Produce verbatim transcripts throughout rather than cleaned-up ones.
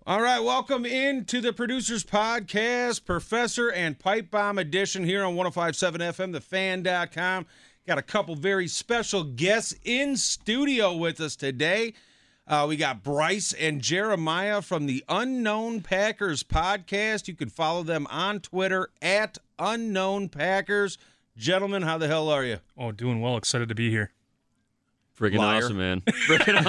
All right, welcome into the Producers Podcast, Professor and Pipe Bomb edition here on one oh five point seven F M, the fan dot com. Got a couple very special guests in studio with us today. Uh, we got Bryce and Jeremiah from the Unknown Packers podcast. You can follow them on Twitter at Unknown Packers. Gentlemen, how the hell are you? Oh, doing well. Excited to be here. Freaking Liar. awesome, man. Freaking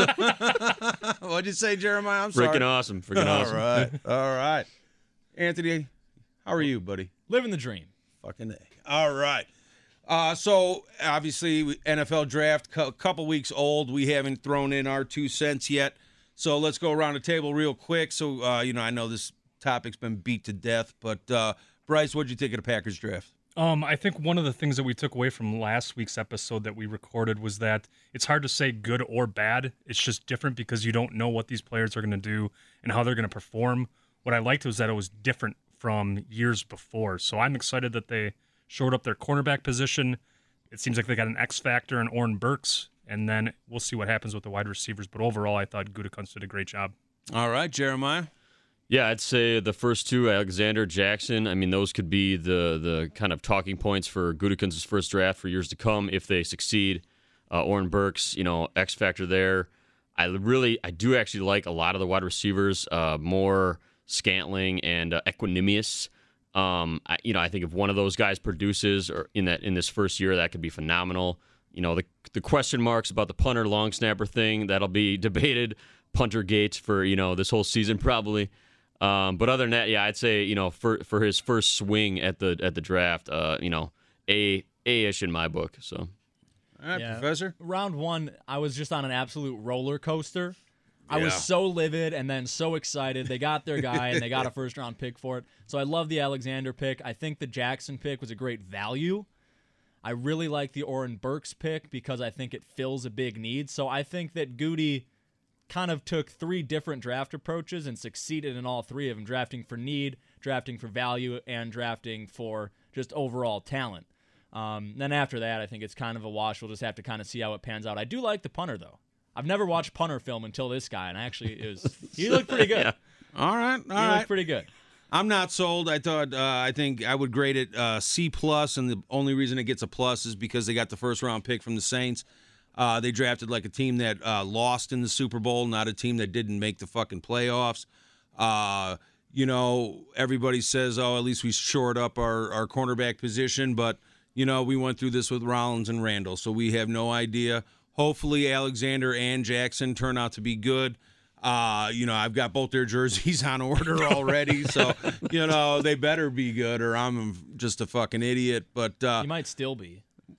awesome. What'd you say, Jeremiah? I'm sorry. Freaking awesome. Freaking awesome. All right. All right. Anthony, how are you, buddy? Living the dream. Fucking A. All right. Uh, so, obviously, N F L draft, a couple weeks old. We haven't thrown in our two cents yet. So, let's go around the table real quick. So, uh, you know, I know this topic's been beat to death. But, uh, Bryce, what'd you think of the Packers draft? Um, I think one of the things that we took away from last week's episode that we recorded was that it's hard to say good or bad. It's just different because you don't know what these players are going to do and how they're going to perform. What I liked was that it was different from years before. So I'm excited that they showed up their cornerback position. It seems like they got an X factor in Oren Burks, and then we'll see what happens with the wide receivers. But overall, I thought Gutekunst did a great job. All right, Jeremiah. Yeah, I'd say the first two, Alexander, Jackson, I mean, those could be the the kind of talking points for Gutekunst's first draft for years to come if they succeed. Uh, Oren Burks, you know, X factor there. I really, I do actually like a lot of the wide receivers, uh, more Scantling and uh, Equanimous. Um, I, you know, I think if one of those guys produces or in that in this first year, that could be phenomenal. You know, the the question marks about the punter long snapper thing, that'll be debated. Punter gate for, you know, this whole season probably. Um, but other than that, yeah, I'd say, you know, for for his first swing at the at the draft, uh, you know, a a-ish in my book. So, All right, Yeah. Professor. Round one, I was just on an absolute roller coaster. I was Yeah. so livid and then so excited. They got their guy and they got a first round pick for it. So I love the Alexander pick. I think the Jackson pick was a great value. I really like the Oren Burks pick because I think it fills a big need. So I think that Goody kind of took three different draft approaches and succeeded in all three of them, drafting for need, drafting for value, and drafting for just overall talent. Um, then after that, I think it's kind of a wash. We'll just have to kind of see how it pans out. I do like the punter, though. I've never watched punter film until this guy, and actually, it was he looked pretty good. Yeah. All right. All he right. looked pretty good. I'm not sold. I thought uh, I think I would grade it uh, C plus, and the only reason it gets a plus is because they got the first round pick from the Saints. Uh, they drafted like a team that uh, lost in the Super Bowl, not a team that didn't make the fucking playoffs. Uh, you know, everybody says, "Oh, at least we shored up our our cornerback position," but you know, we went through this with Rollins and Randall, so we have no idea. Hopefully, Alexander and Jackson turn out to be good. Uh, you know, I've got both their jerseys on order already, so, you know, they better be good or I'm just a fucking idiot. But uh, You might still be.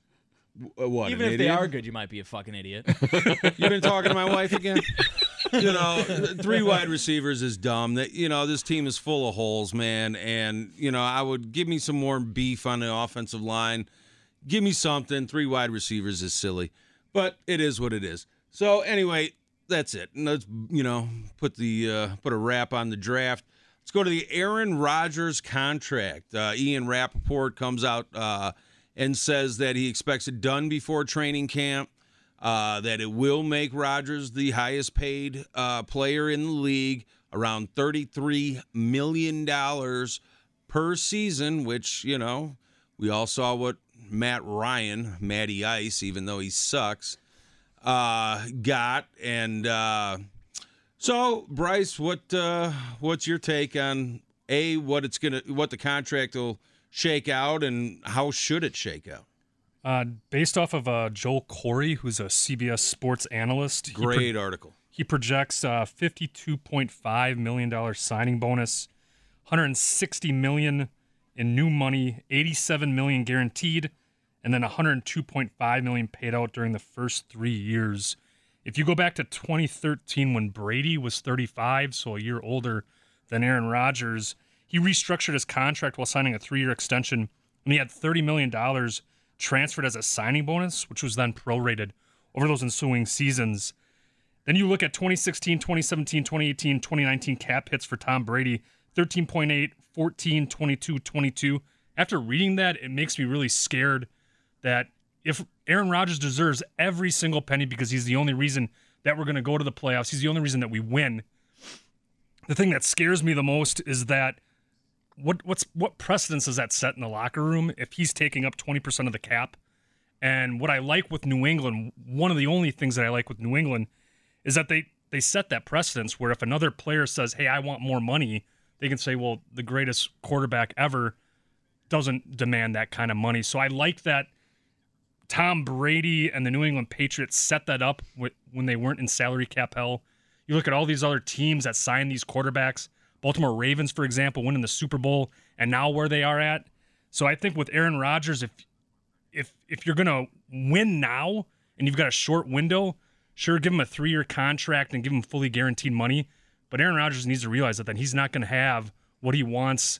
w- what, Even an if they idiot? are good, you might be a fucking idiot. You've been talking to my wife again? You know, three wide receivers is dumb. That you know, this team is full of holes, man. And, you know, I would give me some more beef on the offensive line. Give me something. Three wide receivers is silly. But it is what it is. So, anyway, that's it. And let's, you know, put the uh, put a wrap on the draft. Let's go to the Aaron Rodgers contract. Uh, Ian Rappaport comes out uh, and says that he expects it done before training camp, uh, that it will make Rodgers the highest paid uh, player in the league, around thirty-three million dollars per season, which, you know, we all saw what Matt Ryan, Matty Ice, even though he sucks, uh, got. And uh, so, Bryce, what uh, what's your take on A, what it's gonna, what the contract will shake out, and how should it shake out? Uh, based off of uh, Joel Corey, who's a C B S sports analyst. Great he pro- article. He projects uh, fifty-two point five million dollars signing bonus, one hundred sixty million dollars in new money, eighty-seven million dollars guaranteed, and then one hundred two point five million dollars paid out during the first three years. If you go back to twenty thirteen when Brady was thirty-five, so a year older than Aaron Rodgers, he restructured his contract while signing a three-year extension, and he had thirty million dollars transferred as a signing bonus, which was then prorated over those ensuing seasons. Then you look at twenty sixteen, twenty seventeen, twenty eighteen, twenty nineteen cap hits for Tom Brady, thirteen point eight, fourteen, twenty-two, twenty-two. After reading that, it makes me really scared that if Aaron Rodgers deserves every single penny because he's the only reason that we're going to go to the playoffs, he's the only reason that we win, the thing that scares me the most is that what what's what precedence does that set in the locker room if he's taking up twenty percent of the cap? And what I like with New England, one of the only things that I like with New England is that they, they set that precedence where if another player says, hey, I want more money, they can say, well, the greatest quarterback ever doesn't demand that kind of money. So I like that Tom Brady and the New England Patriots set that up when they weren't in salary cap hell. You look at all these other teams that signed these quarterbacks, Baltimore Ravens, for example, winning the Super Bowl, and now where they are at. So I think with Aaron Rodgers, if if if you're going to win now and you've got a short window, sure, give him a three-year contract and give him fully guaranteed money. But Aaron Rodgers needs to realize that then he's not going to have what he wants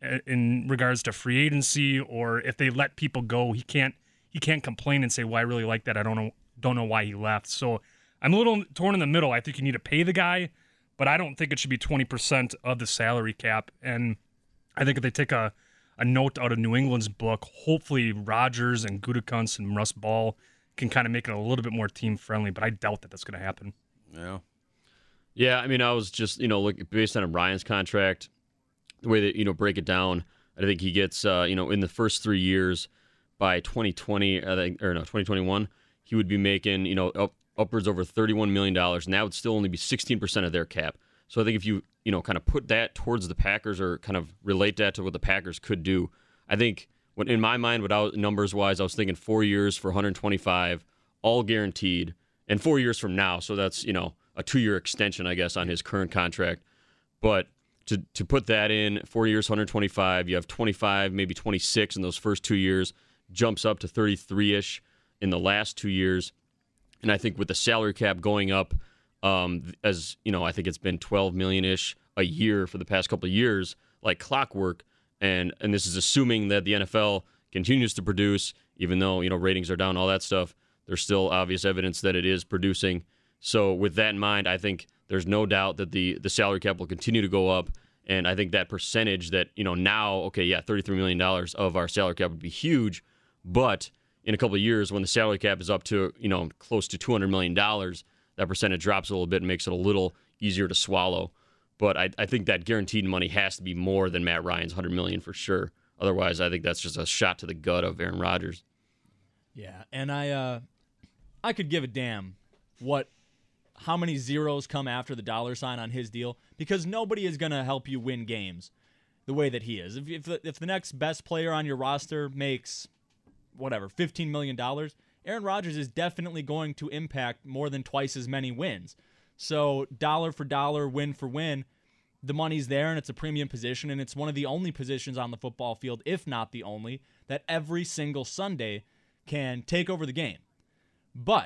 in regards to free agency, or if they let people go, he can't he can't complain and say, well, I really like that. I don't know don't know why he left. So I'm a little torn in the middle. I think you need to pay the guy, but I don't think it should be twenty percent of the salary cap. And I think if they take a, a note out of New England's book, hopefully Rodgers and Gutekunst and Russ Ball can kind of make it a little bit more team-friendly, but I doubt that that's going to happen. Yeah. Yeah, I mean, I was just, you know, look based on Ryan's contract, the way that, you know, break it down, I think he gets, uh, you know, in the first three years by twenty twenty, I think, or no, twenty twenty-one, he would be making, you know, up, upwards over thirty-one million dollars, and that would still only be sixteen percent of their cap. So I think if you, you know, kind of put that towards the Packers or kind of relate that to what the Packers could do, I think when, in my mind, without numbers-wise, I was thinking four years for one hundred twenty-five, all guaranteed, and four years from now, so that's, you know, a two-year extension, I guess, on his current contract. But to to put that in, four years, one hundred twenty-five, you have twenty-five, maybe twenty-six in those first two years, jumps up to thirty-three-ish in the last two years. And I think with the salary cap going up, um, as, you know, I think it's been twelve million-ish a year for the past couple of years, like clockwork. And and this is assuming that the N F L continues to produce, even though, you know, ratings are down, all that stuff. There's still obvious evidence that it is producing. So with that in mind, I think there's no doubt that the the salary cap will continue to go up. And I think that percentage that, you know, now, okay, yeah, thirty-three million dollars of our salary cap would be huge. But in a couple of years, when the salary cap is up to, you know, close to two hundred million dollars, that percentage drops a little bit and makes it a little easier to swallow. But I, I think that guaranteed money has to be more than Matt Ryan's one hundred million dollars for sure. Otherwise, I think that's just a shot to the gut of Aaron Rodgers. Yeah, and I uh, I could give a damn what how many zeros come after the dollar sign on his deal, because nobody is going to help you win games the way that he is. If if the, if the next best player on your roster makes whatever fifteen million dollars, Aaron Rodgers is definitely going to impact more than twice as many wins. So dollar for dollar, win for win, the money's there, and it's a premium position, and it's one of the only positions on the football field, if not the only, that every single Sunday can take over the game. But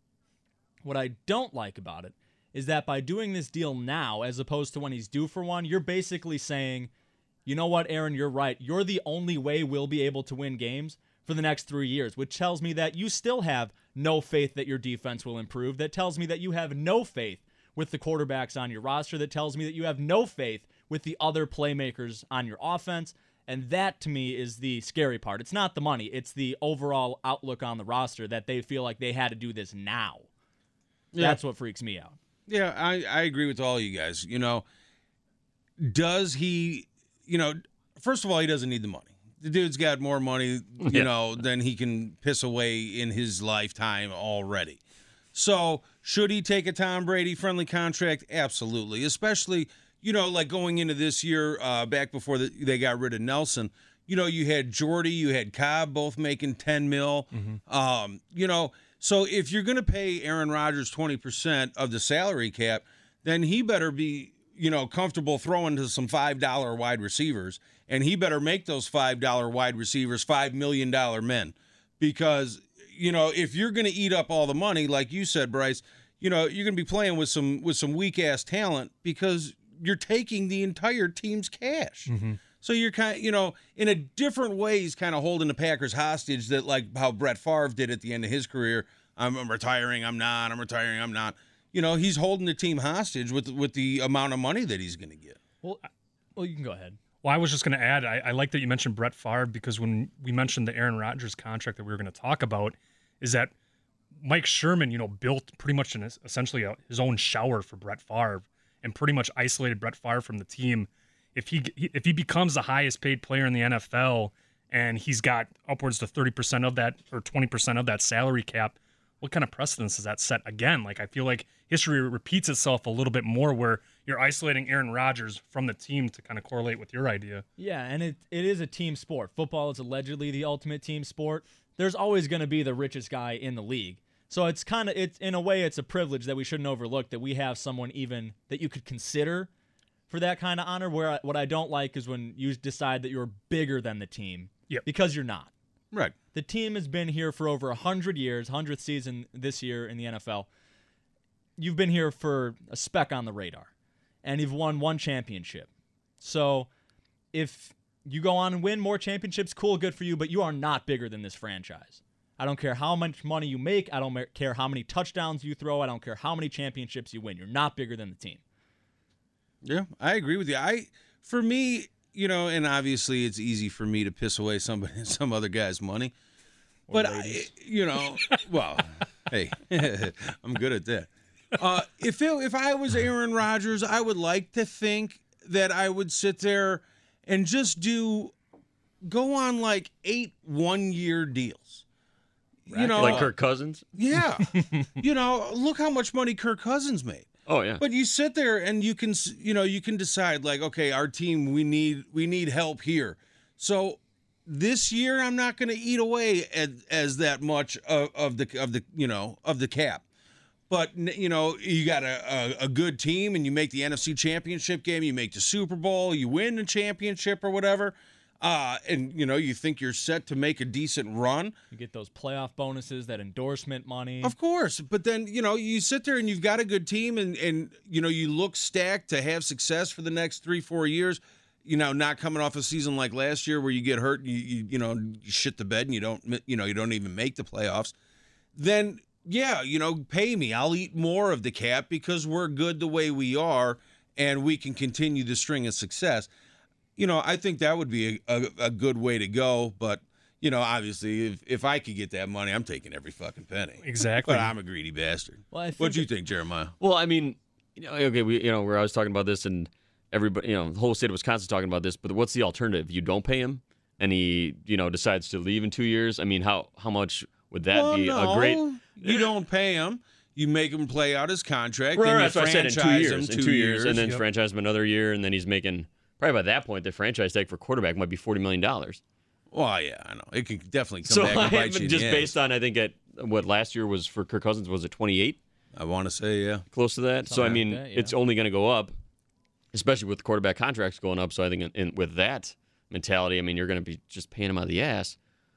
what I don't like about it is that by doing this deal now, as opposed to when he's due for one, you're basically saying, you know what, Aaron, you're right. You're the only way we'll be able to win games for the next three years, which tells me that you still have no faith that your defense will improve. That tells me that you have no faith with the quarterbacks on your roster. That tells me that you have no faith with the other playmakers on your offense. And that, to me, is the scary part. It's not the money. It's the overall outlook on the roster that they feel like they had to do this now. Yeah. That's what freaks me out. Yeah, I, I agree with all you guys. You know, does he, you know, first of all, he doesn't need the money. The dude's got more money, you yeah. know, than he can piss away in his lifetime already. So should he take a Tom Brady friendly contract? Absolutely. Especially, you know, like going into this year, uh, back before the, they got rid of Nelson, you know, you had Jordy, you had Cobb, both making ten mil. Mm-hmm. Um, you know, so if you're going to pay Aaron Rodgers twenty percent of the salary cap, then he better be, you know, comfortable throwing to some five dollar wide receivers, and he better make those five dollar wide receivers five million dollars men. Because, you know, if you're going to eat up all the money, like you said, Bryce, you know, you're going to be playing with some with some weak-ass talent because you're taking the entire team's cash. Mm-hmm. So you're kind of, you know, in a different way, he's kind of holding the Packers hostage, that like how Brett Favre did at the end of his career. I'm, I'm retiring, I'm not, I'm retiring, I'm not. You know, he's holding the team hostage with with the amount of money that he's going to get. Well, well, you can go ahead. Well, I was just going to add, I, I like that you mentioned Brett Favre, because when we mentioned the Aaron Rodgers contract that we were going to talk about, is that Mike Sherman, you know, built pretty much an, essentially a, his own shower for Brett Favre. and pretty much isolated Brett Favre from the team. If he if he becomes the highest paid player in the N F L and he's got upwards to thirty percent of that or twenty percent of that salary cap, what kind of precedence does that set again? Like, I feel like history repeats itself a little bit more where you're isolating Aaron Rodgers from the team to kind of correlate with your idea. Yeah, and it it is a team sport. Football is allegedly the ultimate team sport. There's always going to be the richest guy in the league. So it's kind of, it's in a way, it's a privilege that we shouldn't overlook that we have someone even that you could consider for that kind of honor. Where I, what I don't like is when you decide that you're bigger than the team, Yep. because you're not. Right. The team has been here for over one hundred years, hundredth season this year in the N F L. You've been here for a speck on the radar, and you've won one championship. So if you go on and win more championships, cool, good for you, but you are not bigger than this franchise. I don't care how much money you make. I don't care how many touchdowns you throw. I don't care how many championships you win. You're not bigger than the team. Yeah, I agree with you. I, for me, you know, and obviously it's easy for me to piss away somebody, some other guy's money, but I, you know, well, hey, I'm good at that. Uh, if it, if I was Aaron Rodgers, I would like to think that I would sit there and just do, go on like eight one-year deals. You know, Like Kirk Cousins? yeah. You know, look how much money Kirk Cousins made. Oh, yeah. But you sit there and you can, you know, you can decide like, okay, our team, we need, we need help here. So this year, I'm not going to eat away at, as that much of, of the, of the, you know, of the cap. But you know, you got a, a, a good team, and you make the N F C Championship game, you make the Super Bowl, you win the championship or whatever, uh, and you know, you think you're set to make a decent run. You get those playoff bonuses, that endorsement money. Of course, but then, you know, you sit there and you've got a good team and, and you know, you look stacked to have success for the next three, four years, you know, not coming off a season like last year where you get hurt and you, you, you know, you shit the bed and you don't, you know, you don't even make the playoffs. Then, yeah, you know, pay me. I'll eat more of the cap because we're good the way we are and we can continue the string of success. You know, I think that would be a, a, a good way to go, but you know, obviously, if, if I could get that money, I'm taking every fucking penny. Exactly. But I'm a greedy bastard. Well, I think What do you it- think, Jeremiah? Well, I mean, you know, okay, we, you know, where I was talking about this, and everybody, you know, the whole state of Wisconsin talking about this. But what's the alternative? You don't pay him, and he, you know, decides to leave in two years. I mean, how how much would that well, be? no, A great. You don't pay him. You make him play out his contract. Right, then you that's what I said. In two franchise years, him in two years, and then Yep. franchise him another year, and then he's making probably by that point the franchise tag for quarterback might be forty million dollars. Well, yeah, I know. It can definitely come So back and I, bite you in just the based ass. on I think at what last year was for Kirk Cousins, was it twenty-eight? I want to say, yeah. Close to that. so I Something mean, like that, yeah. it's only going to go up, especially with the quarterback contracts going up. So I think in, in, with that mentality, I mean, you're going to be just paying him out of the ass.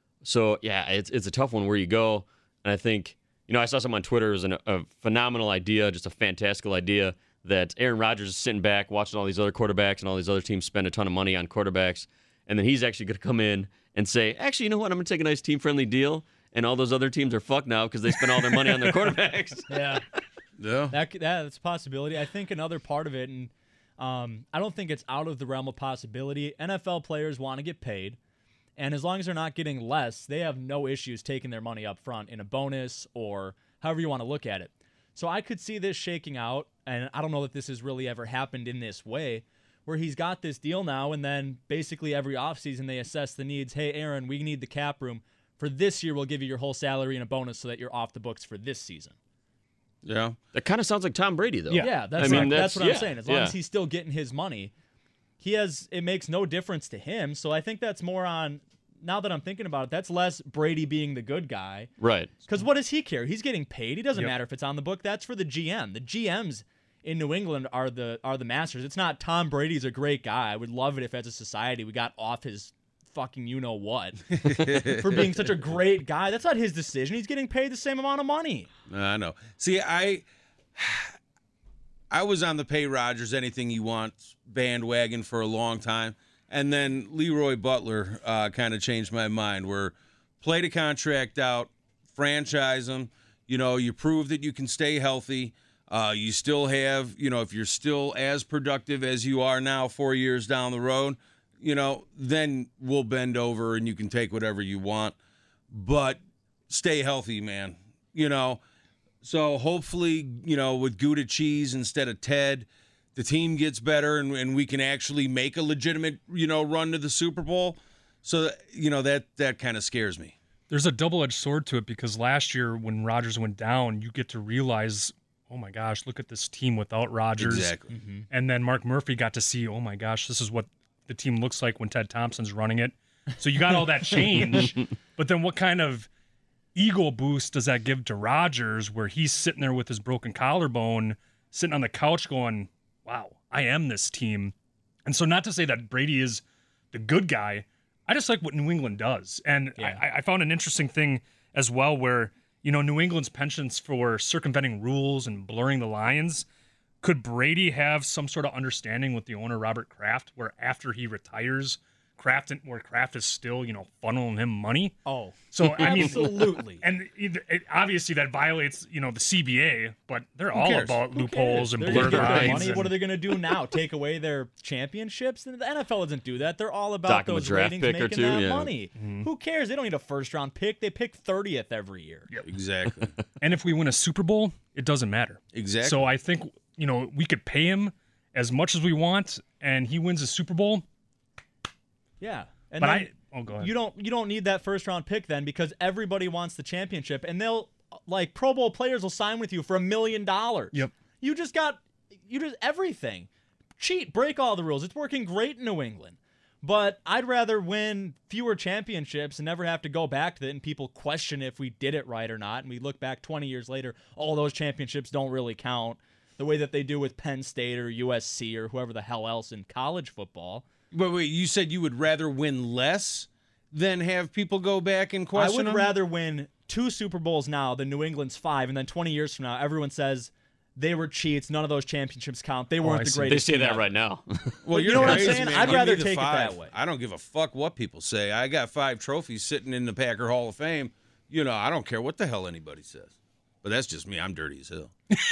So yeah, it's it's a tough one where you go. And I think, you know, I saw something on Twitter. It was an, a phenomenal idea, just a fantastical idea that Aaron Rodgers is sitting back watching all these other quarterbacks and all these other teams spend a ton of money on quarterbacks, and then he's actually going to come in and say, actually, you know what? I'm going to take a nice team-friendly deal, and all those other teams are fucked now because they spent all their money on their quarterbacks. Yeah. Yeah. That, that that's a possibility. I think another part of it, and um, I don't think it's out of the realm of possibility. N F L players want to get paid, and as long as they're not getting less, they have no issues taking their money up front in a bonus or however you want to look at it. So I could see this shaking out, and I don't know that this has really ever happened in this way, where he's got this deal now, and then basically every offseason they assess the needs. Hey, Aaron, we need the cap room. For this year, we'll give you your whole salary and a bonus so that you're off the books for this season. Yeah. That kind of sounds like Tom Brady, though. Yeah. Yeah, that's, I mean, what, that's- that's what yeah, I'm saying. As long yeah. as he's still getting his money, he has. It makes no difference to him. So I think that's more on. Now that I'm thinking about it, that's less Brady being the good guy. Right. Because what does he care? He's getting paid. He doesn't Yep. matter if it's on the book. That's for the G M. The G Ms in New England are the are the masters. It's not Tom Brady's a great guy. I would love it if, as a society, we got off his fucking you know what for being such a great guy. That's not his decision. He's getting paid the same amount of money. I know. See, I I was on the pay Rodgers anything you want bandwagon for a long time, and then Leroy Butler uh, kind of changed my mind. Where play the contract out, franchise him. You know, you prove that you can stay healthy. Uh, you still have, you know, if you're still as productive as you are now, four years down the road, you know, then we'll bend over and you can take whatever you want. But stay healthy, man. You know. So hopefully, you know, with Gouda cheese instead of Ted, the team gets better and, and we can actually make a legitimate, you know, run to the Super Bowl. So, you know, that that kind of scares me. There's a double-edged sword to it because last year when Rodgers went down, you get to realize, oh my gosh, look at this team without Rodgers. Exactly. Mm-hmm. And then Mark Murphy got to see, oh my gosh, this is what the team looks like when Ted Thompson's running it. So you got all that change, but then what kind of ego boost does that give to Rodgers where he's sitting there with his broken collarbone, sitting on the couch going, wow, I am this team. And so not to say that Brady is the good guy, I just like what New England does. And Yeah. I, I found an interesting thing as well where, you know, New England's penchant for circumventing rules and blurring the lines. Could Brady have some sort of understanding with the owner, Robert Kraft, where after he retires, Kraft, where Kraft is still, you know, funneling him money? Oh, So, I mean, absolutely. and it, it, obviously that violates, you know, the C B A, but they're all cares? about loopholes and They're blurred gonna get their lines. money. and- What are they going to do now? Take away their championships? And the N F L doesn't do that. They're all about Dock 'em a those draft ratings pick or making two, that yeah. money. Who cares? They don't need a first round pick. They pick thirtieth every year. Exactly. And if we win a Super Bowl, it doesn't matter. Exactly. So I think, you know, we could pay him as much as we want, and he wins a Super Bowl. Yeah. And But then I, oh, go ahead. you don't you don't need that first round pick then because everybody wants the championship and they'll like Pro Bowl players will sign with you for a million dollars. Yep. You just got you just everything. Cheat, break all the rules. It's working great in New England. But I'd rather win fewer championships and never have to go back to it and people question if we did it right or not. And we look back twenty years later, all those championships don't really count the way that they do with Penn State or U S C or whoever the hell else in college football. Wait, wait, you said you would rather win less than have people go back and I question would them? rather win two Super Bowls now than New England's five, and then twenty years from now, everyone says they were cheats. None of those championships count. They weren't I the see. They greatest. say team that ever. right now. Well, you you're know what I'm crazy, saying? man. I'd Give me rather the take it five. that way. I don't give a fuck what people say. I got five trophies sitting in the Packer Hall of Fame. You know, I don't care what the hell anybody says. But that's just me. I'm dirty as hell.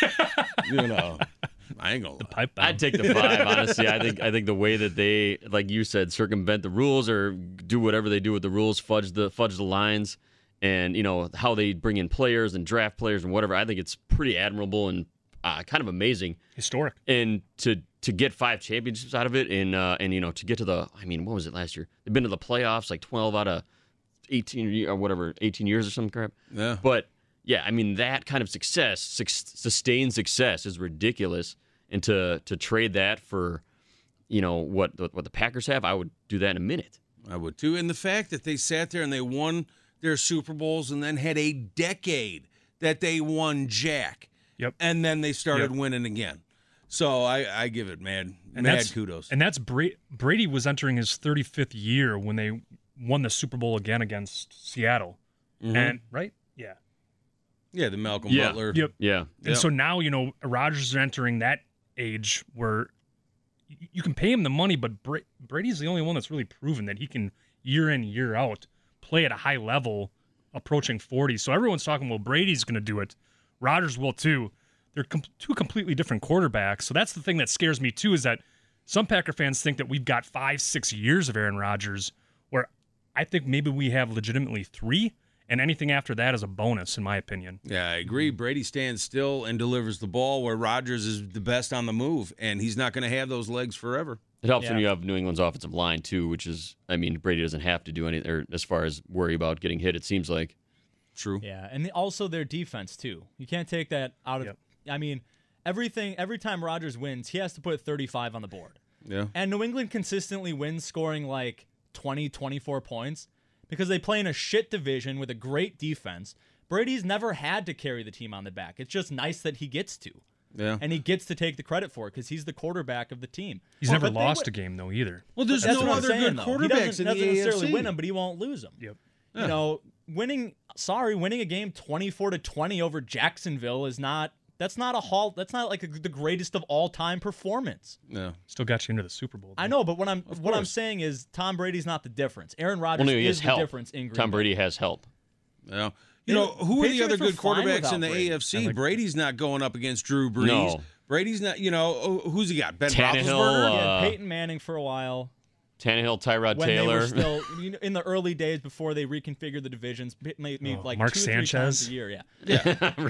you know, I ain't gonna lie. Pipe bomb. I'd take the five, honestly. I think I think the way that they, like you said, circumvent the rules or do whatever they do with the rules, fudge the fudge the lines, and you know how they bring in players and draft players and whatever. I think it's pretty admirable and uh, kind of amazing. Historic. And to to get five championships out of it, and uh, and you know to get to the, I mean, what was it last year? They've been to the playoffs like twelve out of eighteen or whatever, eighteen years or some crap. Yeah. But yeah, I mean that kind of success, su- sustained success, is ridiculous. And to to trade that for, you know, what what the Packers have, I would do that in a minute. I would too. And the fact that they sat there and they won their Super Bowls and then had a decade that they won jack. Yep. And then they started Yep. winning again. So I, I give it mad, And mad that's, kudos. And that's Bra- Brady was entering his thirty-fifth year when they won the Super Bowl again against Seattle. Mhm. And right? Yeah. yeah, the Malcolm Yeah. Butler. Yep. Yeah, And Yep. so now, you know, Rodgers is entering that age where y- you can pay him the money, but Bra- Brady's the only one that's really proven that he can year in, year out play at a high level approaching forty. So everyone's talking, well, Brady's going to do it. Rodgers will too. They're com- two completely different quarterbacks. So that's the thing that scares me too, is that some Packer fans think that we've got five, six years of Aaron Rodgers, where I think maybe we have legitimately three, and anything after that is a bonus, in my opinion. Yeah, I agree. Brady stands still and delivers the ball where Rodgers is the best on the move, and he's not going to have those legs forever. it helps when Yeah. you have New England's offensive line too, which is, I mean, Brady doesn't have to do anything, or as far as worry about getting hit. It seems like. True. Yeah, and the, also their defense too. You can't take that out of. Yep. I mean, everything. Every time Rodgers wins, he has to put thirty-five on the board. Yeah. And New England consistently wins scoring like twenty, twenty-four points because they play in a shit division with a great defense. Brady's never had to carry the team on the back. It's just nice that he gets to. Yeah. And he gets to take the credit for it because he's the quarterback of the team. He's Well, never but they lost win- a game, though, either. Well, there's That's no what I'm other saying, good though. quarterbacks He doesn't, in doesn't the necessarily A F C. win them, but he won't lose them. Yep. Yeah. You know, winning. Sorry, winning a game twenty-four to twenty over Jacksonville is not. That's not a hall. That's not like a, the greatest of all time performance. Yeah. Still got you into the Super Bowl. I know, but what I'm Of what I'm course. saying is Tom Brady's not the difference. Aaron Rodgers Well, no, he is has the help. difference in Green Tom Bay. Brady has help. Yeah. You know, The who are the Patriots other were good fine quarterbacks without in the Brady. A F C? I like- Brady's not going up against Drew Brees. No. Brady's not, you know, oh, who's he got? Ben Tannehill, Roethlisberger? He had Uh, Peyton Manning for a while. Tannehill, Tyrod When Taylor. they were still you know, in the early days before they reconfigured the divisions, made me Oh, like Mark two, three times Sanchez. a year. Yeah. Yeah. right.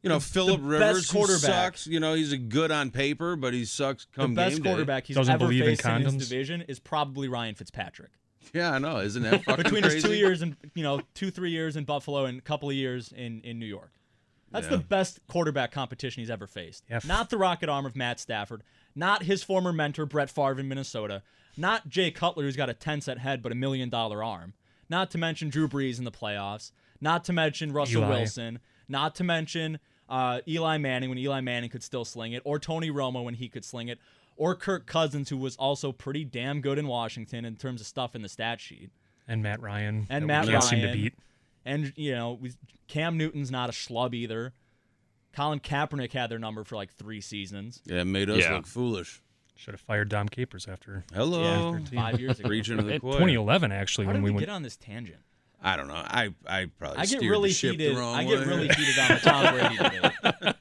You know, Phillip best Rivers, who quarterback. sucks. You know, he's a good on paper, but he sucks The come best game day. quarterback he's Doesn't ever believe in faced in, his condoms. division is probably Ryan Fitzpatrick. Yeah, I know. Isn't that fucking Between crazy? his two years and you know two three years in Buffalo and a couple of years in in New York. That's Yeah. the best quarterback competition he's ever faced. Yeah, f- Not the rocket arm of Matt Stafford, not his former mentor Brett Favre in Minnesota, not Jay Cutler who's got a ten set head but a million dollar arm, not to mention Drew Brees in the playoffs, not to mention Russell Eli. Wilson, not to mention uh, Eli Manning when Eli Manning could still sling it, or Tony Romo when he could sling it, or Kirk Cousins who was also pretty damn good in Washington in terms of stuff in the stat sheet. And Matt Ryan. And that Matt we can't seem to Ryan. beat. And, you know, we, Cam Newton's not a schlub either. Colin Kaepernick had their number for like three seasons. Yeah, it made us Yeah. look foolish. Should have fired Dom Capers after Hello. Yeah, five years ago. Preaching to the in choir. twenty eleven, actually, How when did we we went. get on this tangent? I don't know. I I probably I get steered really the ship heated. the wrong I way. get really heated on the Tom Brady debate.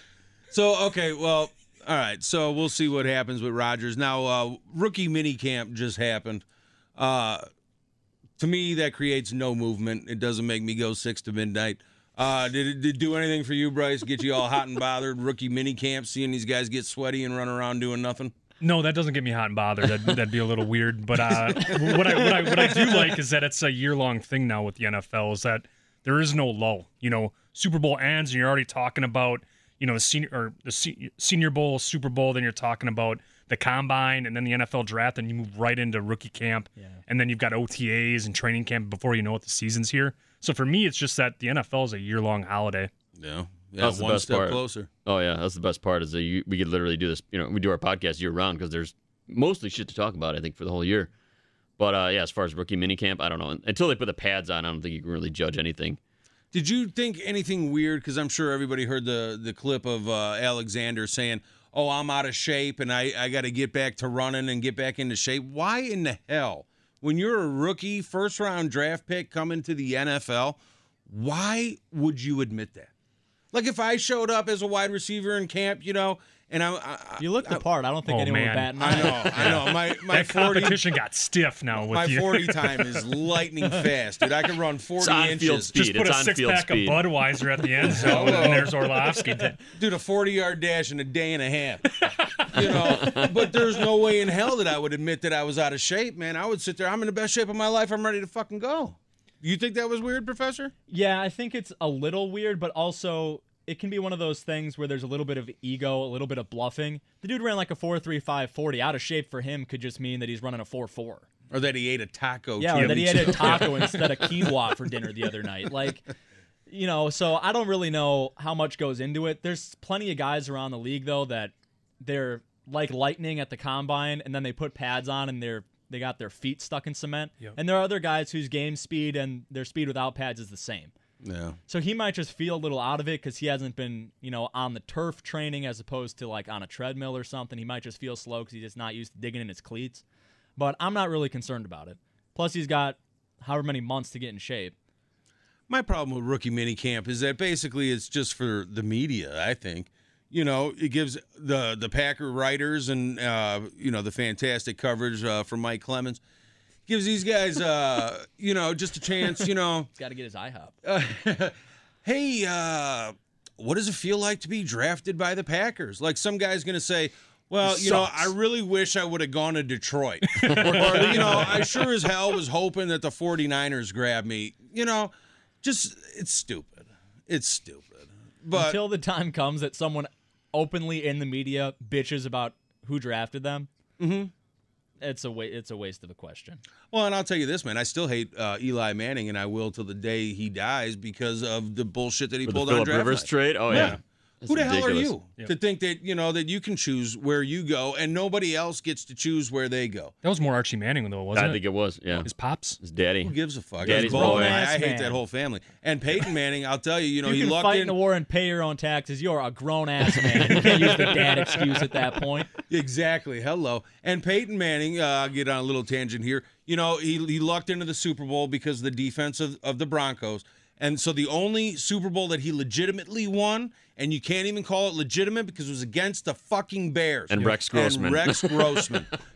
So, okay, well, all right. So we'll see what happens with Rodgers. Now, uh, rookie mini camp just happened. Uh, to me, that creates no movement. It doesn't make me go six to midnight. Uh, did it, did it do anything for you, Bryce? Get you all hot and bothered? Rookie mini camp, seeing these guys get sweaty and run around doing nothing? No, that doesn't get me hot and bothered. That'd, that'd be a little weird. But uh, what I what I what I do like is that it's a year long thing now with the N F L. Is that there is no lull. You know, Super Bowl ends and you're already talking about you know the senior or the se- Senior Bowl, Super Bowl. Then you're talking about the combine and then the N F L draft, and you move right into rookie camp. Yeah. And then you've got O T As and training camp before you know it. The season's here. So for me, it's just that the N F L is a year long holiday. Yeah. Yeah, That's the one best step part. closer. Oh yeah, that's the best part. Is that you, we could literally do this. You know, we do our podcast year round because there's mostly shit to talk about. I think for the whole year. But uh, yeah, as far as rookie minicamp, I don't know. Until they put the pads on, I don't think you can really judge anything. Did you think anything weird? Because I'm sure everybody heard the the clip of uh, Alexander saying, "Oh, I'm out of shape and I, I got to get back to running and get back into shape." Why in the hell, when you're a rookie, first round draft pick coming to the N F L, why would you admit that? Like if I showed up as a wide receiver in camp, you know, and I, I You look the part. I don't think Oh, anyone man. would bat an I eye. know, I know. My my That forty competition got stiff now with my you. forty time is lightning fast, dude. I can run forty on-field inches. speed. Just put It's a on six field pack of speed. Budweiser at the end zone, and there's Orlovsky. Dude, a forty-yard dash in a day and a half. You know, but there's no way in hell that I would admit that I was out of shape, man. I would sit there. I'm in the best shape of my life. I'm ready to fucking go. You think that was weird, Professor? Yeah, I think it's a little weird, but also it can be one of those things where there's a little bit of ego, a little bit of bluffing. The dude ran like a four three five forty. Out of shape for him could just mean that he's running a four four. Or that he ate a taco? Yeah, or T that he M had two. a taco instead of quinoa for dinner the other night. Like, you know, so I don't really know how much goes into it. There's plenty of guys around the league, though, that they're like lightning at the combine, and then they put pads on and they're they got their feet stuck in cement. Yep. And there are other guys whose game speed and their speed without pads is the same. Yeah. So he might just feel a little out of it because he hasn't been, you know, on the turf training as opposed to like on a treadmill or something. He might just feel slow because he's just not used to digging in his cleats. But I'm not really concerned about it. Plus, he's got however many months to get in shape. My problem with rookie minicamp is that basically it's just for the media, I think. You know, it gives the the Packer writers and, uh, you know, the fantastic coverage uh, from Mike Clemens. Gives these guys, uh, you know, just a chance, you know. He's got to get his IHOP. Uh, hey, uh, what does it feel like to be drafted by the Packers? Like some guy's going to say, well, It you know, sucks. I really wish I would have gone to Detroit. or, or, you know, I sure as hell was hoping that the 49ers grabbed me. You know, just, it's stupid. It's stupid. But Until the time comes that someone openly in the media bitches about who drafted them, Mhm. it's a wa- it's a waste of a question. Well, and I'll tell you this, man. I still hate uh, Eli Manning, and I will till the day he dies because of the bullshit that he For the pulled on Phillip draft Rivers night. trade? Oh, Yeah. yeah. That's Who the hell are ridiculous. you Yep. to think that you know that you can choose where you go and nobody else gets to choose where they go? That was more Archie Manning, though, wasn't I it? think it was, yeah. His pops. His daddy. Who gives a fuck? Daddy's It's both. boy. I, I Grown-ass hate man. that whole family. And Peyton Manning, I'll tell you, you know, you he can lucked fight in in. the war and pay your own taxes. You're a grown ass man. You can't use the dad excuse at that point. Exactly. Hello. And Peyton Manning, uh, I'll get on a little tangent here. You know, he, he lucked into the Super Bowl because of the defense of, of the Broncos. And so the only Super Bowl that he legitimately won, and you can't even call it legitimate because it was against the fucking Bears. And Rex Grossman. And Rex Grossman.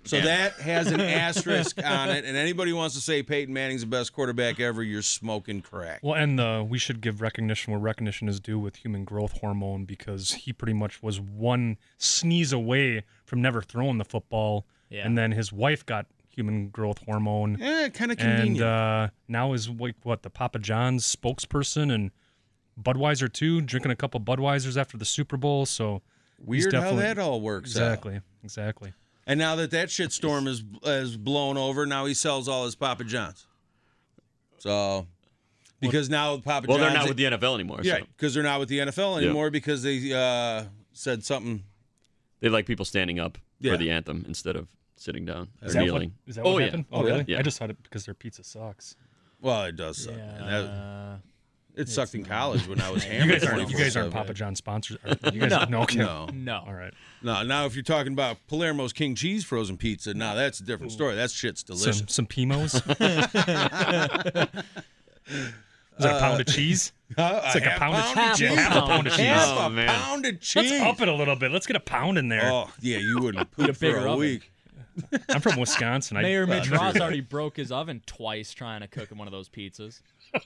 So Yeah. that has an asterisk on it. And anybody who wants to say Peyton Manning's the best quarterback ever, you're smoking crack. Well, and uh, we should give recognition where recognition is due with human growth hormone, because he pretty much was one sneeze away from never throwing the football. Yeah. And then his wife got human growth hormone. Yeah, kind of And convenient. uh, now is like what the Papa John's spokesperson, and Budweiser too, drinking a couple Budweisers after the Super Bowl. So he's Weird how definitely- that all works out. exactly, exactly. And now that that shitstorm is is blown over, now he sells all his Papa John's. So, because now Papa Well, John's... they're not with the N F L anymore. Yeah, So because they're not with the N F L anymore because they uh, said something... they like people standing up Yeah. for the anthem instead of sitting down or Is that what, kneeling. is that oh, what yeah. happened? Oh, really? I Yeah. just thought it because their pizza sucks. Well, it does suck. Yeah, man. That- uh, it sucked in college when I was You hammered. guys aren't you guys aren't twenty-four seven. Papa John sponsors. Are, you guys No. no, okay. No. no. All right. No, now if you're talking about Palermo's King Cheese frozen pizza, now that's a different story. That shit's delicious. Some some Pimos. Is that a pound of cheese? Huh? It's like a half pound of Half cheese. a Half a pound. pound of cheese. Half Oh, a man. pound of cheese. Let's up it a little bit. Let's get a pound in there. Oh, yeah, you wouldn't poop a for bigger a oven. week. I'm from Wisconsin. I, Mayor Mitch Uh, Ross already broke his oven twice trying to cook one of those pizzas.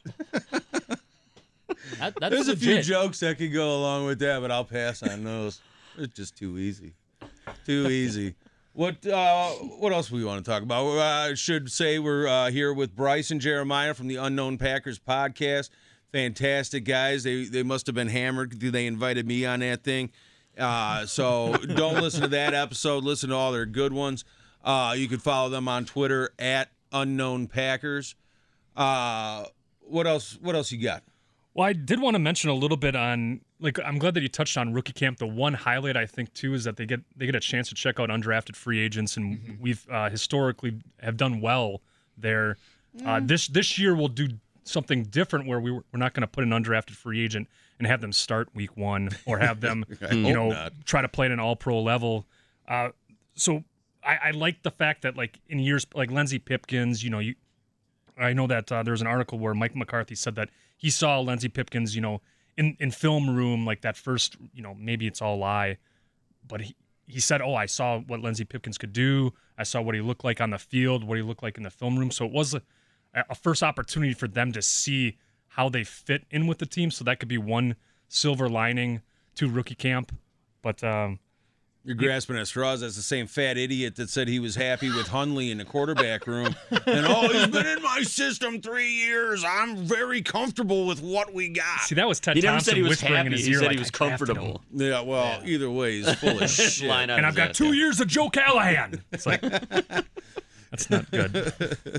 that, that's There's a few legit. jokes that could go along with that, but I'll pass on those. It's just too easy. Too easy. What uh, what else we want to talk about? Uh, I should say we're uh, here with Bryce and Jeremiah from the Unknown Packers podcast. Fantastic guys. They they must have been hammered. They invited me on that thing. Uh, so don't listen to that episode. Listen to all their good ones. Uh, you can follow them on Twitter at Unknown Packers. Uh, what else? What else you got? Well, I did want to mention a little bit on, like, I'm glad that you touched on rookie camp. The one highlight I think too is that they get they get a chance to check out undrafted free agents, and Mm-hmm. we've uh, historically have done well there. Uh, Mm. this this year we'll do something different where we we're not going to put an undrafted free agent and have them start week one or have them I you hope know not. try to play at an all pro level. Uh, so I, I like the fact that, like, in years like Lindsey Pipkins, you know you. I know that uh, there was an article where Mike McCarthy said that he saw Lindsey Pipkins, you know, in, in film room, like that first, you know, maybe it's all a lie, but he, he said, oh, I saw what Lindsey Pipkins could do. I saw what he looked like on the field, what he looked like in the film room. So it was a, a first opportunity for them to see how they fit in with the team. So that could be one silver lining to rookie camp. But um, You're grasping at straws. That's the same fat idiot that said he was happy with Hundley in the quarterback room. And, oh, he's been in my system three years. I'm very comfortable with what we got. see, that was Ted He never Thompson said he was whispering in happy. his He ear, said like, he was "I drafted him." comfortable. Yeah, well, either way, he's full of shit. Line out And his I've got ass, two yeah. years of Joe Callahan. It's like, that's not good.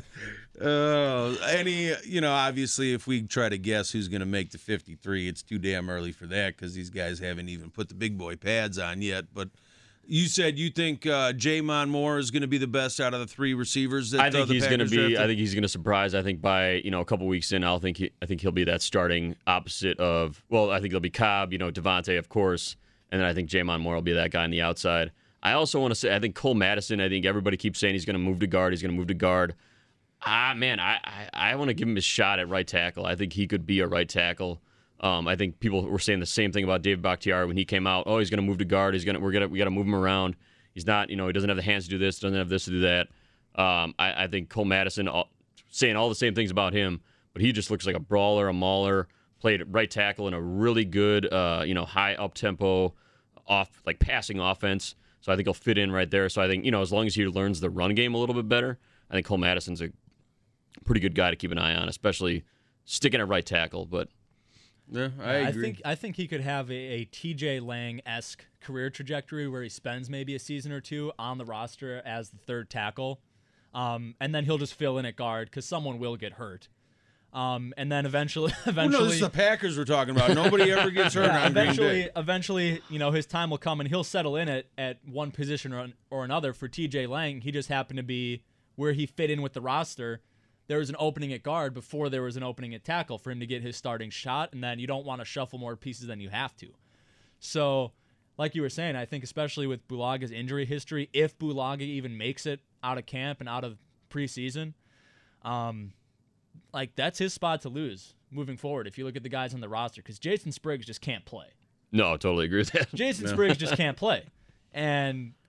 Uh, any, you know, obviously, if we try to guess who's going to make the fifty-three, it's too damn early for that because these guys haven't even put the big boy pads on yet. But you said you think uh, Jamon Moore is going to be the best out of the three receivers that I uh, think the he's going to Packers be. drafted? I think he's going to surprise. I think by you know a couple weeks in, I'll think he, I think he'll be that starting opposite of. Well, I think there'll be Cobb, you know, Devontae, of course, and then I think Jamon Moore will be that guy on the outside. I also want to say I think Cole Madison. I think everybody keeps saying he's going to move to guard. He's going to move to guard. Ah, man, I I, I want to give him a shot at right tackle. I think he could be a right tackle. Um, I think people were saying the same thing about David Bakhtiari when he came out. Oh, he's going to move to guard. He's going to we're gonna we got to move him around. He's not, you know, he doesn't have the hands to do this, doesn't have this to do that. Um, I, I think Cole Madison, all, saying all the same things about him, but he just looks like a brawler, a mauler. Played right tackle in a really good, uh, you know, high up tempo, off like passing offense. So I think he'll fit in right there. So I think, you know, as long as he learns the run game a little bit better, I think Cole Madison's a pretty good guy to keep an eye on, especially sticking at right tackle. But Yeah, I I agree. think I think he could have a, a T J Lang-esque career trajectory where he spends maybe a season or two on the roster as the third tackle, um, and then he'll just fill in at guard because someone will get hurt, um, and then eventually, Well, eventually, no, this is the Packers we're talking about. Nobody ever gets hurt yeah, on Green eventually, Day. eventually, you know, his time will come and he'll settle in at, at one position or, or another. For T J Lang, he just happened to be where he fit in with the roster. There was an opening at guard before there was an opening at tackle for him to get his starting shot, and then you don't want to shuffle more pieces than you have to. So, like you were saying, I think especially with Bulaga's injury history, if Bulaga even makes it out of camp and out of preseason, um, like that's his spot to lose moving forward if you look at the guys on the roster, because Jason Spriggs just can't play. no, I totally agree with that. Jason Spriggs just can't play. And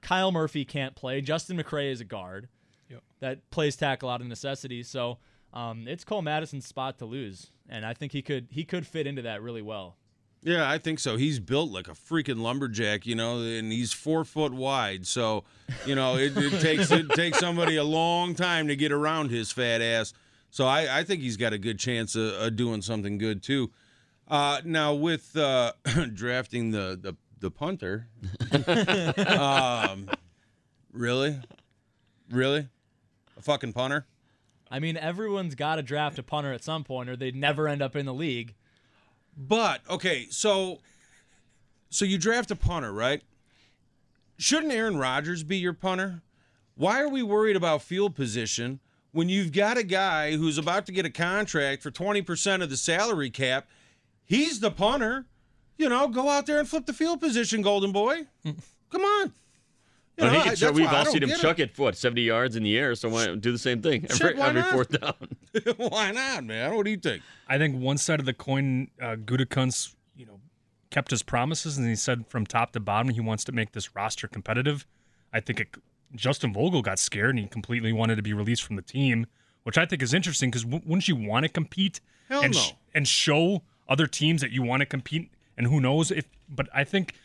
Kyle Murphy can't play. Justin McRae is a guard Yep. that plays tackle out of necessity. So um, it's Cole Madison's spot to lose, and I think he could he could fit into that really well. Yeah, I think so. He's built like a freaking lumberjack, you know, and he's four foot wide. So, you know, it, it takes it takes somebody a long time to get around his fat ass. So I, I think he's got a good chance of, of doing something good too. Uh, now with uh, drafting the the, the punter, um, really, really, a fucking punter. I mean, everyone's got to draft a punter at some point, or they'd never end up in the league. But okay, so so you draft a punter, right? Shouldn't Aaron Rodgers be your punter? Why are we worried about field position when you've got a guy who's about to get a contract for twenty percent of the salary cap? He's the punter. You know, go out there and flip the field position, Golden Boy. Come on. You Well, know, he can I- chuck- that's we've why I all don't seen him get chuck it, what, seventy yards in the air, so why don't do the same thing every, Shit, why every not? fourth down? it. Why not, man? What do you think? I think one side of the coin, uh, Gutekunst, you know, kept his promises, and he said from top to bottom he wants to make this roster competitive. I think it, Justin Vogel got scared and he completely wanted to be released from the team, which I think is interesting because w- wouldn't you want to compete Hell and no. sh- and show other teams that you want to compete? And who knows if? But I think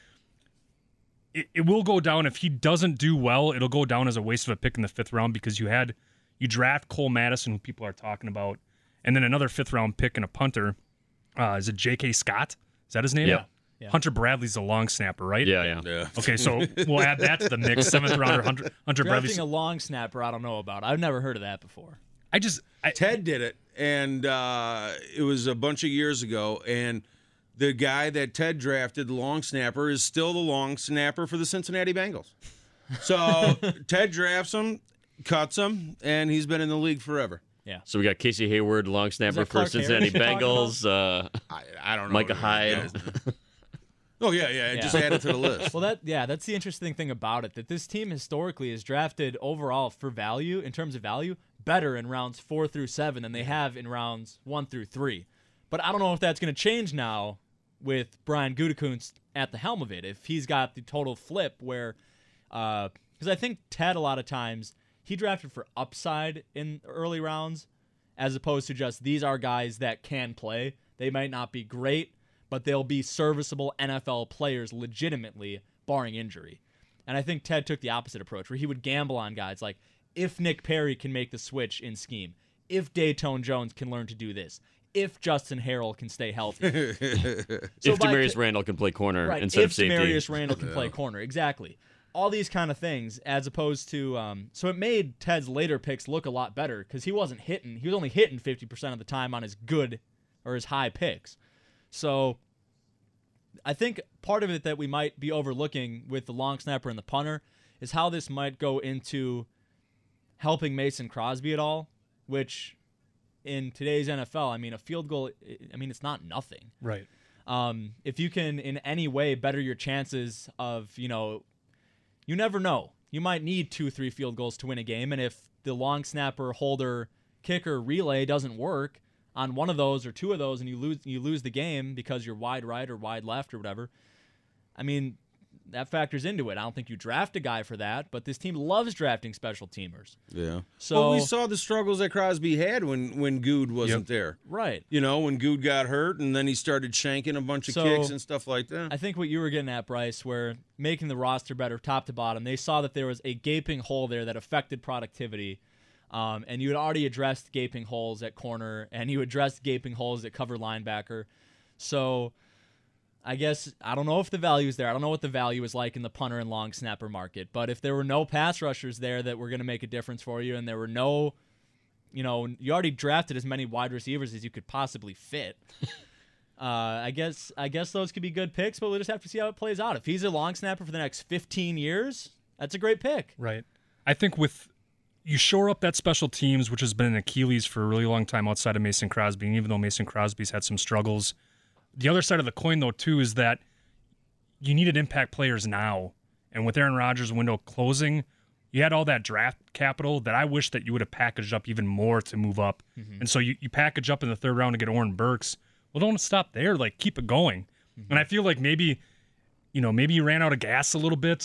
it, it will go down if he doesn't do well. It'll go down as a waste of a pick in the fifth round because you had you draft Cole Madison, who people are talking about, and then another fifth round pick and a punter. Uh, is it J K. Scott? Is that his name? Yeah. Yeah. Hunter Bradley's a long snapper, right? Yeah, yeah. Yeah. Okay, so we'll add that to the mix. Seventh rounder, Hunter, Hunter Drafting Bradley's. a long snapper, I don't know about. I've never heard of that before. I just I, Ted did it, and uh, it was a bunch of years ago. And the guy that Ted drafted, the long snapper, is still the long snapper for the Cincinnati Bengals. So Ted drafts him, cuts him, and he's been in the league forever. Yeah. So we got Casey Hayward, long snapper that for Clark Cincinnati Harris you're Bengals. Uh, I, I don't know. Micah Yeah. Hyde. Oh yeah, yeah. Yeah. Just add it to the list. Well, that yeah, that's the interesting thing about it. That this team historically is drafted overall for value in terms of value better in rounds four through seven than they have in rounds one through three. But I don't know if that's going to change now with Brian Gutekunst at the helm of it. If he's got the total flip where, because I think Ted a lot of times he drafted for upside in early rounds, as opposed to just these are guys that can play. They might not be great, but they'll be serviceable N F L players legitimately, barring injury. And I think Ted took the opposite approach, where he would gamble on guys like, if Nick Perry can make the switch in scheme, if Dayton Jones can learn to do this, if Justin Harrell can stay healthy. So if by Demarius co- Randall can play corner right, instead if of safety. Demarius Randall can play corner, exactly. All these kind of things, as opposed to, um, so it made Ted's later picks look a lot better because he wasn't hitting. He was only hitting fifty percent of the time on his good or his high picks. So I think part of it that we might be overlooking with the long snapper and the punter is how this might go into helping Mason Crosby at all, which in today's N F L, I mean, a field goal, I mean, it's not nothing. right. Um, if you can in any way better your chances of, you know, you never know. You might need two, three field goals to win a game, and if the long snapper, holder, kicker relay doesn't work on one of those or two of those, and you lose you lose the game because you're wide right or wide left or whatever, I mean, that factors into it. I don't think you draft a guy for that, but this team loves drafting special teamers. Yeah. So well, we saw the struggles that Crosby had when when Good wasn't Yep. there. right. You know, when Good got hurt, and then he started shanking a bunch of So, kicks and stuff like that. I think what you were getting at, Bryce, where making the roster better top to bottom, they saw that there was a gaping hole there that affected productivity. Um, and you had already addressed gaping holes at corner, and you addressed gaping holes at cover linebacker. So I guess I don't know if the value is there. I don't know what the value is like in the punter and long snapper market. But if there were no pass rushers there that were going to make a difference for you, and there were no, you know, you already drafted as many wide receivers as you could possibly fit. Uh, I guess I guess those could be good picks, but we'll just have to see how it plays out. If he's a long snapper for the next fifteen years, that's a great pick. Right. I think with you shore up that special teams, which has been an Achilles for a really long time outside of Mason Crosby, and even though Mason Crosby's had some struggles, the other side of the coin, though, too, is that you needed impact players now. And with Aaron Rodgers' window closing, you had all that draft capital that I wish that you would have packaged up even more to move up. Mm-hmm. And so you, you package up in the third round to get Oren Burks. Well, don't stop there. Like, keep it going. Mm-hmm. And I feel like maybe, you know, maybe you ran out of gas a little bit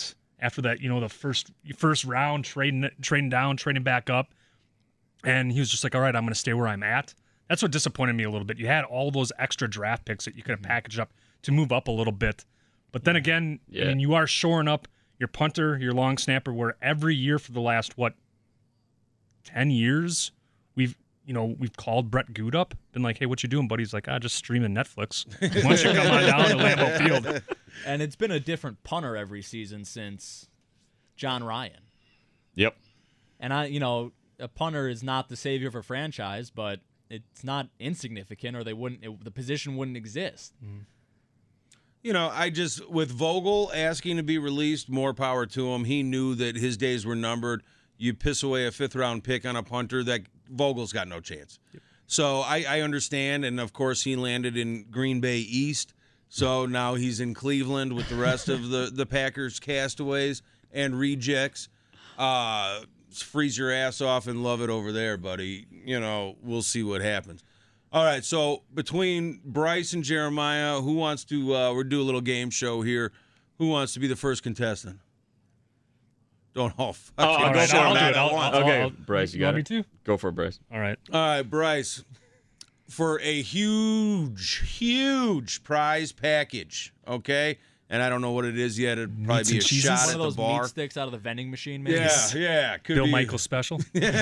after that, you know, the first first round, trading trading down, trading back up. And he was just like, all right, I'm going to stay where I'm at. That's what disappointed me a little bit. You had all those extra draft picks that you could have packaged up to move up a little bit. But then again, Yeah. I mean, you are shoring up your punter, your long snapper, where every year for the last, what, ten years, we've, you know, we've called Brett Good up, been like, hey, what you doing, buddy? He's like, ah, just streaming Netflix. Why don't you come on down to Lambeau Field? And it's been a different punter every season since John Ryan. Yep. And I, you know, a punter is not the savior of a franchise, but it's not insignificant, or they wouldn't. It, the position wouldn't exist. You know, I just, with Vogel asking to be released, more power to him. He knew that his days were numbered. You piss away a fifth-round pick on a punter, that Vogel's got no chance. Yep. So I, I understand, and of course he landed in Green Bay East, so now he's in Cleveland with the rest of the, the Packers castaways and rejects. Uh, freeze your ass off and love it over there, buddy. You know, we'll see what happens. All right, so between Bryce and Jeremiah, who wants to, uh, we'll do a little game show here. Who wants to be the first contestant? Don't all fuck Oh, All I'll right, go I'll for do it. it. I'll, I'll, Okay, I'll, Bryce, you you got want it. me to? Go for it, Bryce. All right. All right, Bryce, for a huge, huge prize package, okay? And I don't know what it is yet. It'd probably Meats be a and cheeses? shot One at of the those bar. meat sticks out of the vending machine, maybe. Yeah, yeah. Could Bill be, Michaels special.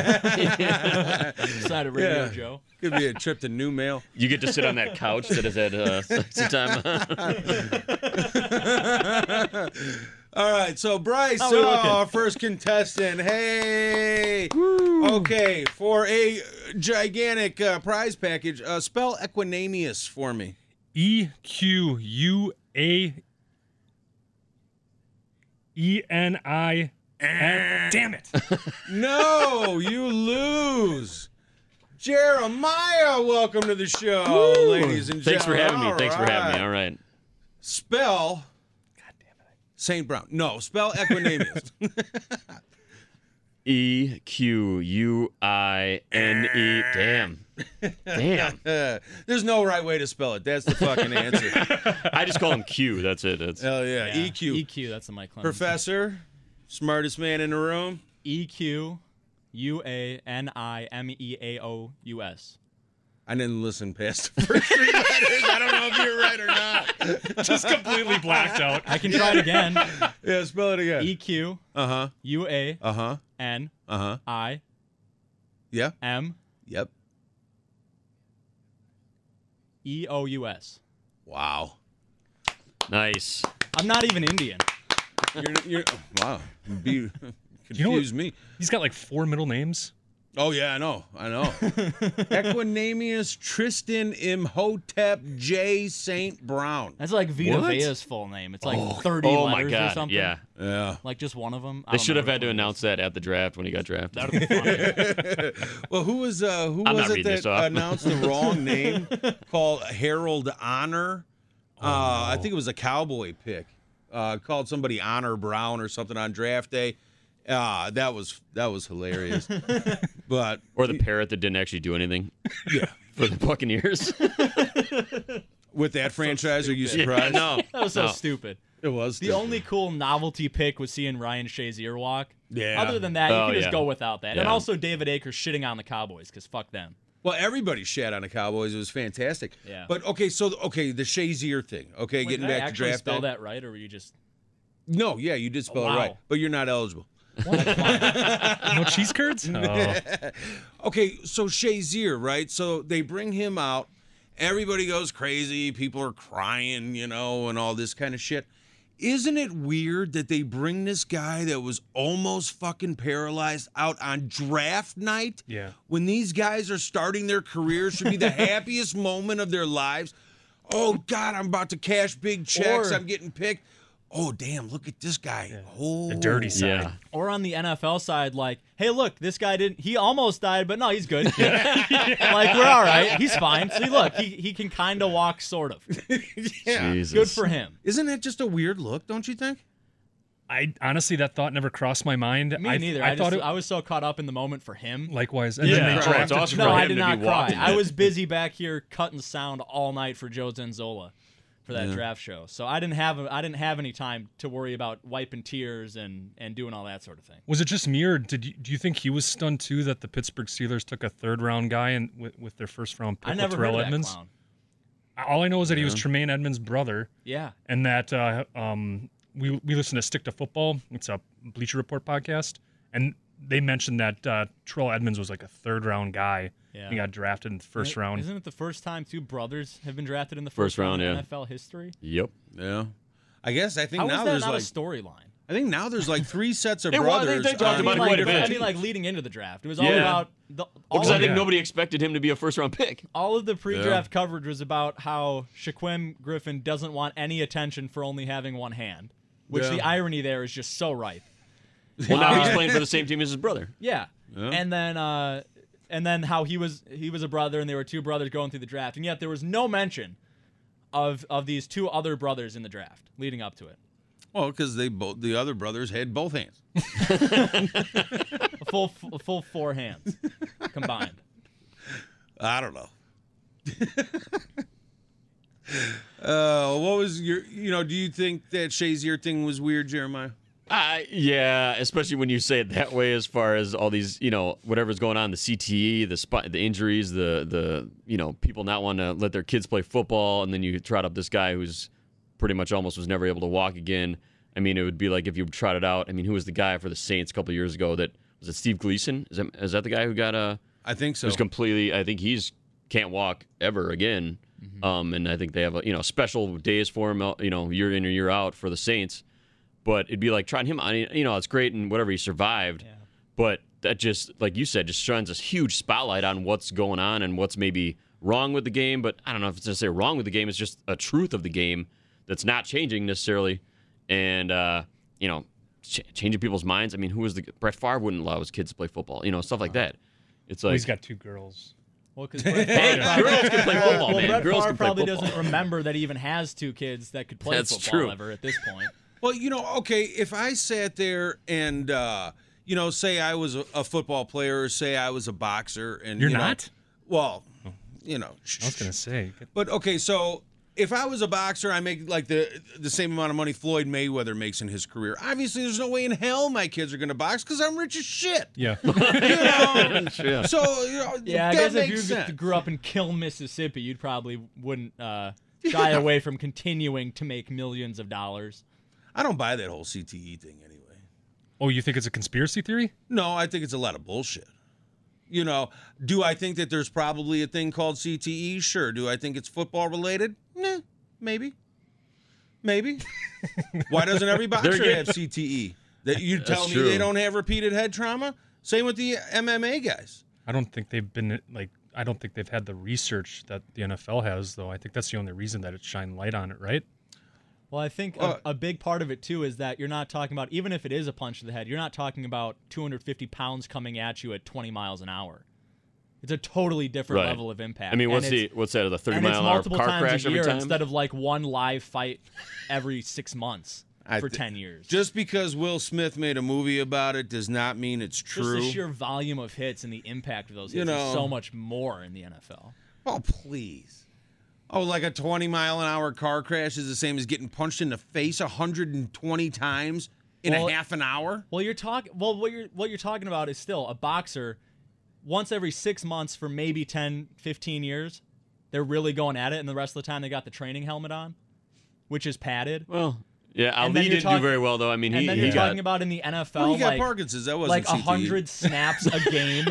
Side of Radio Yeah. Joe. Could be a trip to New Mail. You get to sit on that couch that is at uh, sexy time. All right, so Bryce, How we looking? oh, first contestant. Hey. Okay, for a gigantic uh, prize package, uh, spell Equinamius for me. E Q U A E N I N. Damn it. No, you lose. Jeremiah, welcome to the show, ladies and gentlemen. Thanks for having me. All Thanks for having me. right. All right. Spell. God damn it. Saint Brown. No, spell Equinamius. E Q U I N E. Damn. Damn. Uh, there's no right way to spell it. That's the fucking answer. I just call him Q. That's it. That's Hell yeah. Yeah. E Q. E Q, that's the Mike Clemens. Professor, smartest man in the room. E Q U A N I M E A O U S. I didn't listen past the first three letters. I don't know if you're right or not. Just completely blacked out. I can try it again. Yeah, spell it again. E Q Uh-huh. U A Uh-huh. N Uh-huh. I Yeah. M Yep. E O U S. Wow. nice. I'm not even Indian. You're, you're wow. Be, confuse You know what- me. He's got like four middle names. Oh yeah, I know. I know. Equinamius Tristan Imhotep J. Saint Brown. That's like Vita What? Vea's full name. It's like thirty Oh letters my or God. something. Yeah. Yeah. Like just one of them. They should have had to announce that at the draft when he got drafted. That would be funny. Well, who was uh who I'm was not it reading this that off. announced the wrong name called Harold Honor? Uh, I think it was a Cowboy pick. Uh, called somebody Honor Brown or something on draft day. Uh, that was that was hilarious. But Or the parrot that didn't actually do anything. Yeah. For the Buccaneers. with that franchise, are you yeah, surprised? no. That was so no. stupid. It was The only cool novelty pick was seeing Ryan Shazier walk. Yeah. Other than that, you Oh, can just yeah. go without that. And Yeah. also David Akers shitting on the Cowboys because fuck them. Well, everybody shat on the Cowboys. It was fantastic. Yeah. But okay, so okay, the Shazier thing. Okay, Wait, getting did I back to actually draft spell day. that right, or were you just? No, yeah, you did spell Oh, it wow. right, but you're not eligible. No cheese curds? Oh. Okay, so Shazier, right? So they bring him out. Everybody goes crazy. People are crying, you know, and all this kind of shit. Isn't it weird that they bring this guy that was almost fucking paralyzed out on draft night? Yeah. When these guys are starting their careers, should be the happiest moment of their lives. Oh, God, I'm about to cash big checks. Or- I'm getting picked. Oh, damn, look at this guy. Oh. The dirty side. Yeah. Or on the N F L side, like, hey, look, this guy didn't. He almost died, but no, he's good. Like we're all right. He's fine. See, look, he he can kind of walk, sort of. Yeah. Jesus. Good for him. Isn't that just a weird look, don't you think? I honestly, that thought never crossed my mind. Me I, neither. I, I, thought just, it I was so caught up in the moment for him. likewise. And Yeah. then they Oh, it's drafted awesome No, for I him did to not be cry. walking I that. was busy back here cutting sound all night for Joe Zanzola. for that Yeah. draft show. So I didn't have I didn't have any time to worry about wiping tears and, and doing all that sort of thing. Was it just me, or did you, do you think he was stunned too that the Pittsburgh Steelers took a third round guy and with, with their first round pick I never with heard Terrell of that Edmonds? clown. All I know is that he was Tremaine Edmonds' brother, Yeah. and that uh, um, we we listen to Stick to Football. It's a Bleacher Report podcast, and they mentioned that uh, Terrell Edmonds was like a third round guy. Yeah. He got drafted in the first Isn't- round. Isn't it the first time two brothers have been drafted in the First first, round, round, in yeah. N F L history? Yep. Yeah. I guess I think How now is that there's not like a storyline? I think now there's like three sets of It was, I brothers. think they talked on- about I it mean, quite a like, bit. I mean, like leading into the draft, it was all Yeah. about the all, Because I of, think yeah. nobody expected him to be a first round pick. all of the pre-draft coverage was about how Shaquem Griffin doesn't want any attention for only having one hand, which Yeah. the irony there is just so ripe. Well, now he's playing for the same team as his brother. Yeah. Yeah. And then uh and then how he was he was a brother and they were two brothers going through the draft. And yet there was no mention of of these two other brothers in the draft leading up to it. Well, because they both the other brothers had both hands. A full a full four hands combined. I don't know. uh, what was your? You know, do you think that Shazier thing was weird, Jeremiah? Uh, yeah, especially when you say it that way. As far as all these, you know, whatever's going on, the C T E, the spot, the injuries, the the you know, people not wanting to let their kids play football, and then you trot up this guy who's pretty much almost was never able to walk again. I mean, it would be like if you trotted out. I mean, who was the guy for the Saints a couple of years ago? That was it. Steve Gleason? Is that is that the guy who got a? I think so. Who's completely? I think he's can't walk ever again. Mm-hmm. Um, and I think they have a, you know special days for him. You know, year in or year out for the Saints. But it'd be like trying him on. You know, it's great and whatever he survived. Yeah. But that just, like you said, just shines this huge spotlight on what's going on and what's maybe wrong with the game. But I don't know if it's necessarily wrong with the game. It's just a truth of the game that's not changing necessarily. And, uh, you know, ch- changing people's minds. I mean, who was the Brett Favre wouldn't allow his kids to play football, you know, stuff like that. It's Well, like, he's got two girls. Well, because Brett hey, Favre girls can play football, well, man. Brett Girls Favre can play probably football. doesn't remember that he even has two kids that could play That's football true. ever at this point. Well, you know, okay, if I sat there and, uh, you know, say I was a, a football player or say I was a boxer and You're you know, not? well, you know, I was gonna say. but okay, so if I was a boxer, I make like the the same amount of money Floyd Mayweather makes in his career. Obviously, there's no way in hell my kids are going to box because I'm rich as shit. Yeah. You know, yeah. so you know, Yeah, I that guess if makes you sense. grew up in Kiln, Mississippi, you'd probably wouldn't uh, shy away from continuing to make millions of dollars. I don't buy that whole C T E thing anyway. Oh, you think it's a conspiracy theory? No, I think it's a lot of bullshit. You know, do I think that there's probably a thing called C T E? Sure. Do I think it's football related? Nah, maybe. Maybe. Why doesn't every boxer They're have C T E? That you tell That's me true. they don't have repeated head trauma? Same with the M M A guys. I don't think they've been like. I don't think they've had the research that the N F L has, though. I think that's the only reason that it's shined light on it, right? Well, I think Uh, a, a big part of it too is that you're not talking about, even if it is a punch to the head, you're not talking about two hundred fifty pounds coming at you at twenty miles an hour. It's a totally different Right. level of impact. I mean, what's And the it's- what's that? The thirty and it's mile an hour multiple car times crash a every year time? instead of like one live fight every six months I for thi- ten years. Just because Will Smith made a movie about it does not mean it's Just true. the sheer volume of hits and the impact of those You hits know. is so much more in the N F L. Oh, please. Oh, like a twenty mile an hour car crash is the same as getting punched in the face one hundred twenty times in Well, a half an hour? Well, you're talking. Well, what you're what you're talking about is still a boxer. Once every six months for maybe ten, fifteen years, they're really going at it, and the rest of the time they got the training helmet on, which is padded. Well, yeah, Ali And then you're didn't talking- do very well though. I mean, he and then he you're got talking about in the N F L, Well, he got like Parkinson's. That wasn't like C T E. a hundred snaps a game.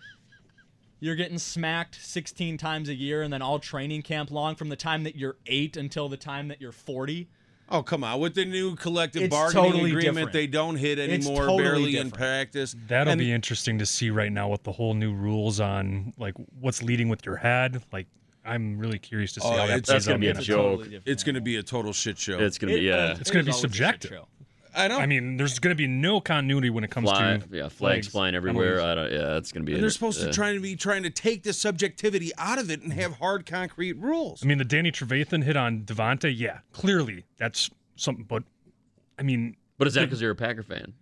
You're getting smacked sixteen times a year, and then all training camp long from the time that you're eight until the time that you're forty. Oh, come on. With the new collective It's bargaining totally agreement, different. they don't hit It's anymore, totally barely in different. practice. That'll And- be interesting to see right now with the whole new rules on like what's leading with your head. Like, I'm really curious to see Oh, how that it's- plays that's gonna out be in a the It's N F L. joke. totally different It's going to animal. be a total shit show. it's gonna be It- uh, yeah. it It's gonna is be always a shit subjective. show. I know. I mean, there's going to be no continuity when it comes Fly, to yeah, flags flags. flying everywhere. Penalties. I don't, yeah, it's gonna be. and a- they're supposed uh, to try to be trying to take the subjectivity out of it and have hard, concrete rules. I mean, the Danny Trevathan hit on Devontae, yeah, clearly that's something. But I mean, But is that because you're a Packer fan?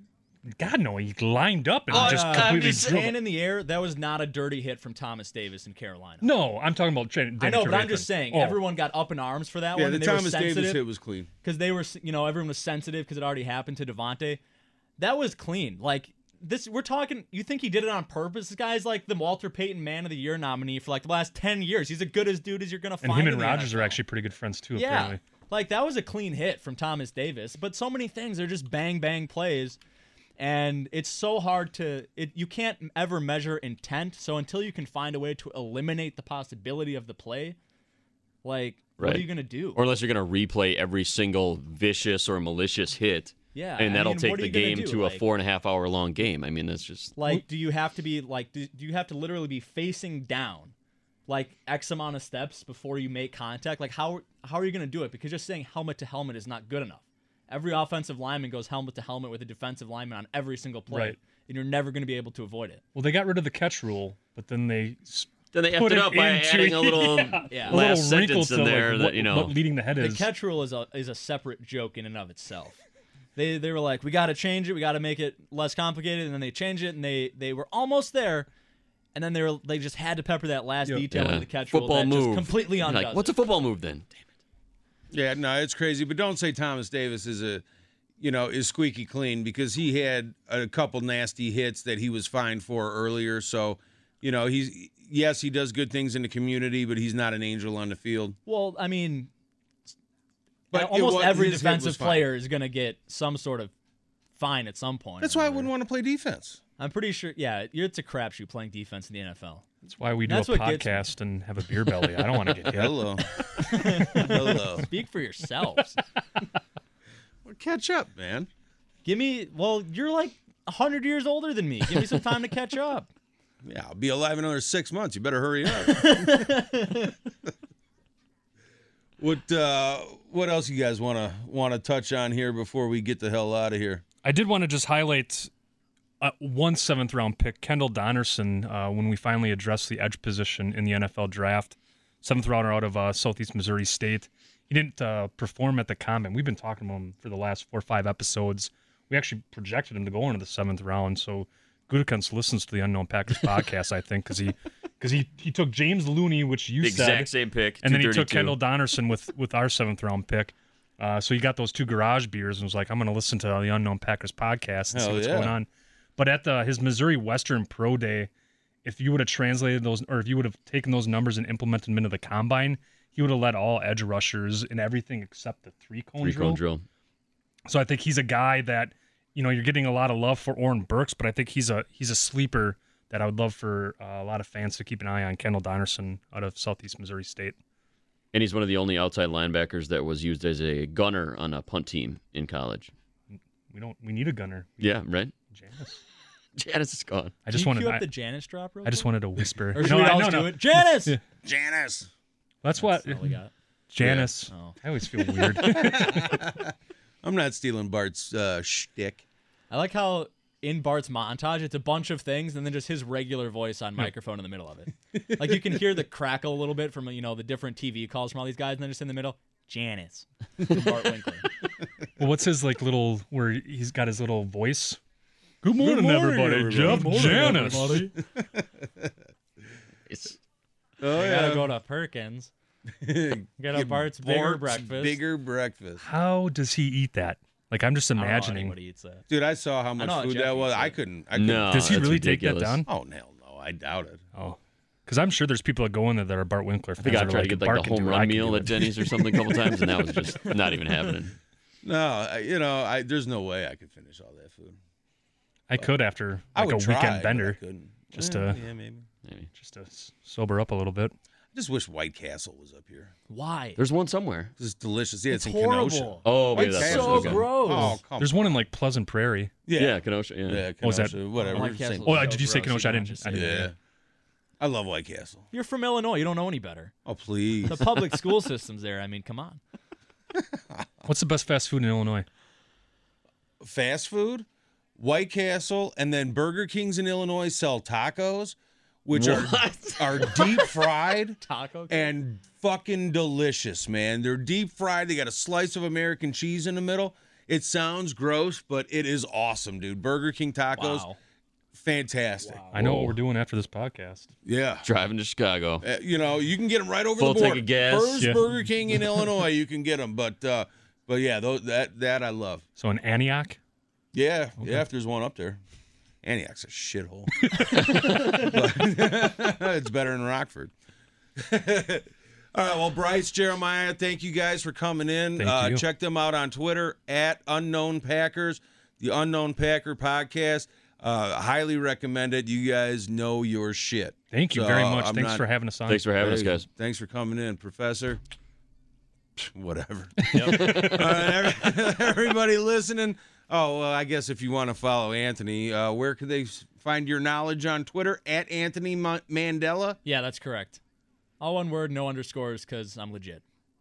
God, no, he lined up and Uh, just uh, completely his drilled hand it. in the air, that was not a dirty hit from Thomas Davis in Carolina. No, I'm talking about Danny I know, but I'm Trevathan. just saying, Oh, everyone got up in arms for that Yeah, one. the and they were Thomas Davis sensitive hit was clean. because they were, you know, everyone was sensitive because it already happened to Devontae. That was clean. Like this, we're talking. You think he did it on purpose? This guy's like the Walter Payton Man of the Year nominee for like the last ten years. He's as good as dude as you're gonna and find. him in and the Rodgers N F L. are actually pretty good friends too. Yeah, Apparently. like that was a clean hit from Thomas Davis. But so many things are just bang bang plays. And it's so hard to it. You can't ever measure intent. So until you can find a way to eliminate the possibility of the play, like what Right. are you gonna do? Or unless you're going to replay every single vicious or malicious hit. Yeah, And I that'll mean, take what are the you gonna game do? to a Like- four and a half hour long game. I mean, that's just. Like, do you have to be like? Do, do you have to literally be facing down, like X amount of steps before you make contact? Like, how how are you gonna do it? Because just saying helmet to helmet is not good enough. Every offensive lineman goes helmet to helmet with a defensive lineman on every single play, Right. and you're never gonna be able to avoid it. Well, they got rid of the catch rule, but then they s- Then they put effed it up by into- adding a little yeah, Yeah. a little last wrinkle sentence to in there like, that, what, you know. what leading the head The is. catch rule is a is a separate joke in and of itself. They they were like, we got to change it, we got to make it less complicated, and then they changed it, and they they were almost there, and then they were they just had to pepper that last Yep. detail Yeah. in the catch Football rule that move. just completely You're undoes like, what's it. a football move then? Yeah, no, it's crazy. But don't say Thomas Davis is a, you know, is squeaky clean because he had a couple nasty hits that he was fined for earlier. So, you know, he's yes, he does good things in the community, but he's not an angel on the field. Well, I mean, But but almost it was- every his hit defensive was fine. player is going to get some sort of fine at some point. That's or why I another. wouldn't want to play defense. I'm pretty sure. Yeah, it's a crapshoot playing defense in the N F L. That's why we do That's a what gets me. podcast and have a beer belly. I don't want to get hit. Hello, hello. Speak for yourselves. Well, catch up, man. Give me. Well, you're like hundred years older than me. Give me some time to catch up. Yeah, I'll be alive another six months. You better hurry up. What uh, what else you guys want to want to touch on here before we get the hell out of here? I did want to just highlight uh, one seventh round pick, Kendall Donnerson, uh, when we finally addressed the edge position in the N F L draft. Seventh rounder out of uh, Southeast Missouri State. He didn't uh, perform at the combine. We've been talking about him for the last four or five episodes. We actually projected him to go into the seventh round. So Gutekunst listens to the Unknown Packers podcast, I think, because he because he, he took James Looney, which you The said, exact same pick. and then he took two thirty-two. Kendall Donnerson with with our seventh round pick. Uh, so he got those two garage beers and was like, I'm going to listen to the Unknown Packers podcast and see Hell what's yeah. going on. But at the his Missouri Western Pro Day, if you would have translated those, or if you would have taken those numbers and implemented them into the combine, he would have led all edge rushers in everything except the three cone Three drill. cone drill. So I think he's a guy that, you know, you're getting a lot of love for Oren Burks, but I think he's a he's a sleeper that I would love for uh, a lot of fans to keep an eye on. Kendall Donnerson out of Southeast Missouri State. And he's one of the only outside linebackers that was used as a gunner on a punt team in college. We don't. We need a gunner. Yeah, right? Janice. Janice is gone. I Can just you wanted. cue up I, the Janice drop real I just quick? wanted to whisper. Or should No, we I- all no, do no. it? Janice! Yeah. Janice. That's what. That's all we got. Janice. Oh. I always feel weird. I'm not stealing Bart's uh, shtick. I like how in Bart's montage, it's a bunch of things, and then just his regular voice on microphone in the middle of it. Like you can hear the crackle a little bit from you know the different T V calls from all these guys, and then just in the middle, Janice, from Bart Winkler. Well, what's his like little where he's got his little voice? Good morning, morning, everybody. everybody. Jeff Good morning, Janice. It's Oh I gotta go to Perkins. Get a Get Bart's bigger Bart's breakfast. Bigger breakfast. How does he eat that? Like I'm just I don't know how imagining. anybody eats that. Dude, I saw how much know how food Jeff that was. eats I it. couldn't. I couldn't. no. Does he that's really ridiculous. take that down? Oh, hell no. I doubt it. Oh, because I'm sure there's people that go in there that are Bart Winkler fans. I think I that are tried like, to get Bart like the can do home it, I run can do meal it. at Denny's or something a couple times, and that was just not even happening. No, I, you know, I, there's no way I could finish all that food. I could after I like would a try, weekend but I bender, couldn't. just Eh, to yeah, maybe. Maybe. just to s- sober up a little bit. I just wish White Castle was up here. Why? There's one somewhere. This is delicious. Yeah, it's, It's in Kenosha. horrible. Oh, White maybe that's Castle what it so was. gross. Oh, come There's on. one in like Pleasant Prairie. Yeah, Yeah, Kenosha. Yeah. yeah, Oh, is that- Kenosha, whatever. White same Castle. Oh, so did you say gross, Kenosha? I you didn't. don't I just didn't. say Yeah. I love White Castle. You're from Illinois. You don't know any better. Oh, please. The public school system's there. I mean, come on. What's the best fast food in Illinois? Fast food, White Castle, and then Burger Kings in Illinois sell tacos, which are are deep fried Taco. and fucking delicious, man. They're deep fried. They got a slice of American cheese in the middle. It sounds gross, but it is awesome, dude. Burger King tacos, Wow. fantastic. I know Whoa. what we're doing after this podcast. Yeah. Driving to Chicago. Uh, you know, you can get them right over Full the tank border. of gas. First Yeah. Burger King in Illinois, you can get them. But, uh, but yeah, those, that that I love. So in Antioch, Yeah, yeah. If there's one up there, Antioch's a shithole. But it's better than Rockford. All right. Well, Bryce, Jeremiah, thank you guys for coming in. Thank uh, you. Check them out on Twitter at Unknown Packers, the Unknown Packer podcast. Uh, highly recommend it. You guys know your shit. thank you So, very much. I'm Thanks not- for having us on. Thanks for having us, There you guys. go. Thanks for coming in, Professor. Whatever. All right, every- everybody listening. Oh, well, I guess if you want to follow Anthony, uh, where can they s- find your knowledge on Twitter? At Anthony Ma- Mandela. Yeah, that's correct. All one word, no underscores, because I'm legit.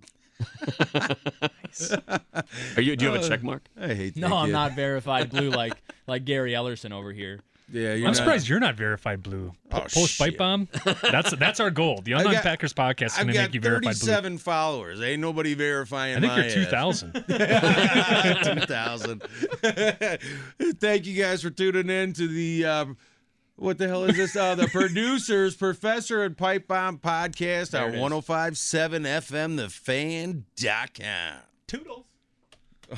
Are you? Do you have Uh, a check mark? I hate that No, I'm kid. not verified blue like like Gary Ellerson over here. Yeah, you're I'm not. surprised you're not verified blue. Po- Oh, Post shit. pipe bomb. That's that's our goal. The Unknown got- Packers podcast is I've going to got make you verified blue. thirty-seven followers. Ain't nobody verifying I think my you're two thousand. two thousand. Thank you guys for tuning in to the, uh, what the hell is this? Uh, the Producers, Professor and Pipe Bomb podcast There it on is. one oh five point seven F M, the fan dot com. Toodles.